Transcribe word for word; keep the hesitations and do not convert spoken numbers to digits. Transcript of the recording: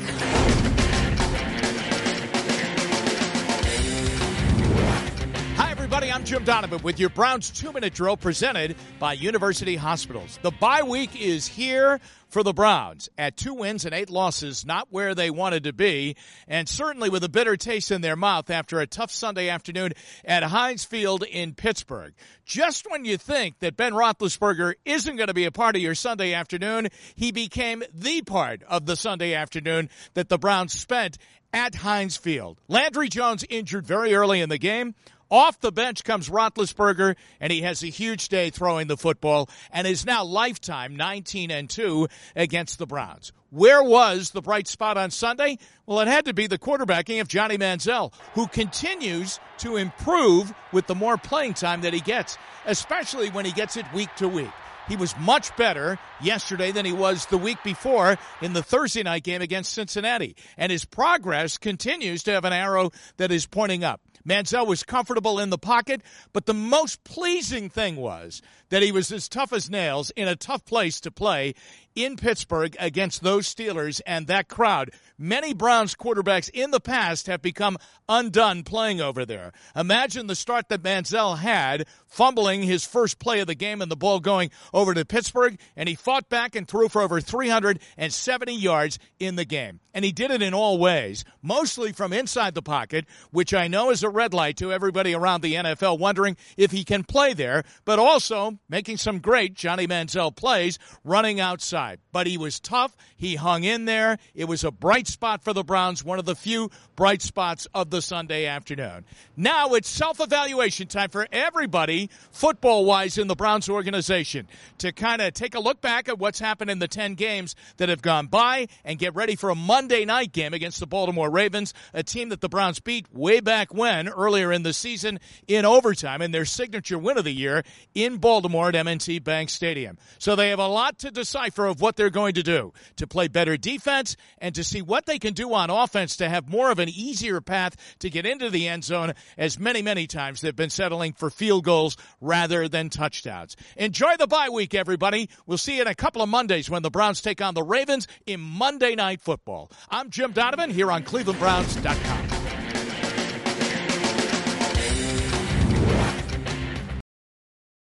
Hi, everybody. I'm Jim Donovan with your Browns two-minute drill presented by University Hospitals. The bye week is here for the Browns at two wins and eight losses, not where they wanted to be, and certainly with a bitter taste in their mouth after a tough Sunday afternoon at Heinz Field in Pittsburgh. Just when you think that Ben Roethlisberger isn't going to be a part of your Sunday afternoon, he became the part of the Sunday afternoon that the Browns spent at Heinz Field. Landry Jones injured very early in the game. Off the bench comes Roethlisberger, and he has a huge day throwing the football and is now lifetime nineteen and two against the Browns. Where was the bright spot on Sunday? Well, it had to be the quarterbacking of Johnny Manziel, who continues to improve with the more playing time that he gets, especially when he gets it week to week. He was much better yesterday than he was the week before in the Thursday night game against Cincinnati, and his progress continues to have an arrow that is pointing up. Manziel was comfortable in the pocket, but the most pleasing thing was that he was as tough as nails in a tough place to play in Pittsburgh against those Steelers and that crowd. Many Browns quarterbacks in the past have become undone playing over there. Imagine the start that Manziel had, fumbling his first play of the game and the ball going over to Pittsburgh, and he fought back and threw for over three hundred seventy yards in the game. And he did it in all ways, mostly from inside the pocket, which I know is a red light to everybody around the N F L wondering if he can play there, but also making some great Johnny Manziel plays running outside. But he was tough. He hung in there. It was a bright spot for the Browns, one of the few bright spots of the Sunday afternoon. Now it's self-evaluation time for everybody, football-wise, in the Browns organization, to kind of take a look back at what's happened in the ten games that have gone by and get ready for a Monday night game against the Baltimore Ravens, a team that the Browns beat way back when, earlier in the season, in overtime, in their signature win of the year in Baltimore at M and T Bank Stadium. So they have a lot to decipher of what they're going to do, to play better defense and to see what they can do on offense to have more of an easier path to get into the end zone, as many, many times they've been settling for field goals rather than touchdowns. Enjoy the bye week, everybody. We'll see you in a couple of Mondays when the Browns take on the Ravens in Monday Night Football. I'm Jim Donovan here on Cleveland Browns dot com.